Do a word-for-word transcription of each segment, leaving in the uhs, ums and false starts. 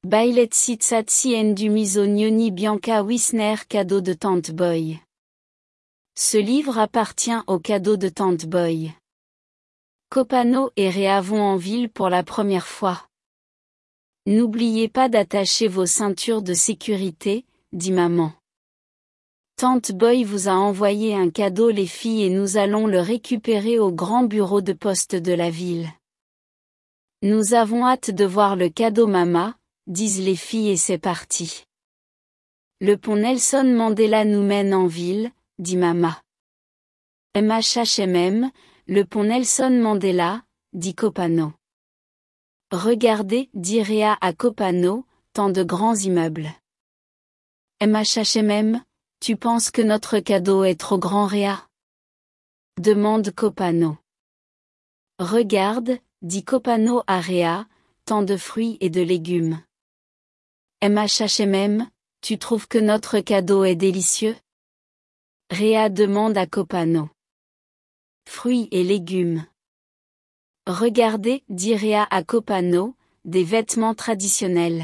Bailetsi Tsatsi Endumiso Nyoni Bianca Wisner cadeau de Tante Boy. Ce livre appartient au cadeau de Tante Boy. Copano et Réa vont en ville pour la première fois. N'oubliez pas d'attacher vos ceintures de sécurité, dit maman. Tante Boy vous a envoyé un cadeau les filles et nous allons le récupérer au grand bureau de poste de la ville. Nous avons hâte de voir le cadeau mama, disent les filles et c'est parti. Le pont Nelson Mandela nous mène en ville, dit mama. M H H M M, le pont Nelson Mandela, dit Copano. Regardez, dit Réa à Copano, tant de grands immeubles. M H H M M, tu penses que notre cadeau est trop grand Réa? Demande Copano. Regarde, dit Copano à Réa, tant de fruits et de légumes. M H H M M, tu trouves que notre cadeau est délicieux? Réa demande à Copano. Fruits et légumes. Regardez, dit Réa à Copano, des vêtements traditionnels.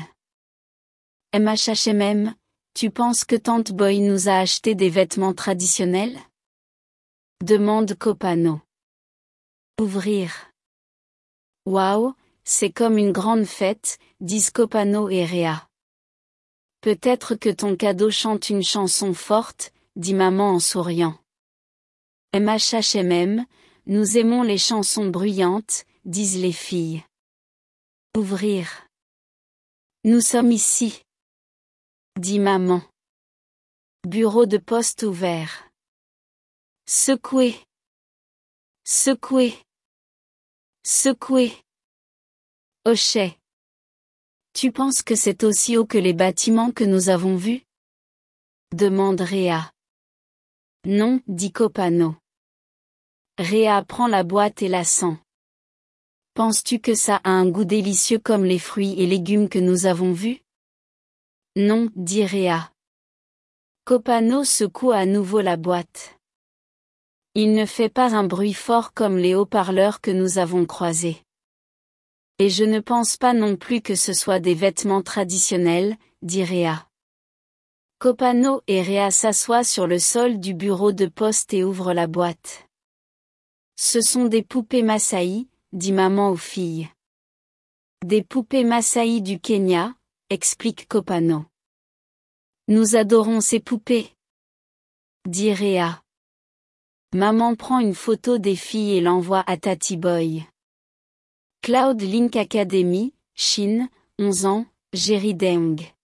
M H H M M, tu penses que Tante Boy nous a acheté des vêtements traditionnels? Demande Copano. Ouvrir. Waouh, c'est comme une grande fête, disent Copano et Réa. Peut-être que ton cadeau chante une chanson forte, dit maman en souriant. M H H M M, nous aimons les chansons bruyantes, disent les filles. Ouvrir. Nous sommes ici, dit maman. Bureau de poste ouvert. Secouer. Secouer. Secouer. Hochet. Tu penses que c'est aussi haut que les bâtiments que nous avons vus? Demande Réa. Non, dit Copano. Réa prend la boîte et la sent. Penses-tu que ça a un goût délicieux comme les fruits et légumes que nous avons vus? Non, dit Réa. Copano secoue à nouveau la boîte. Il ne fait pas un bruit fort comme les haut-parleurs que nous avons croisés. Et je ne pense pas non plus que ce soit des vêtements traditionnels, dit Réa. Copano et Réa s'assoient sur le sol du bureau de poste et ouvrent la boîte. Ce sont des poupées Massaï, dit maman aux filles. Des poupées Massaï du Kenya, explique Copano. Nous adorons ces poupées, dit Réa. Maman prend une photo des filles et l'envoie à Tati Boy. Cloud Link Academy, Chine, onze ans, Jerry Deng.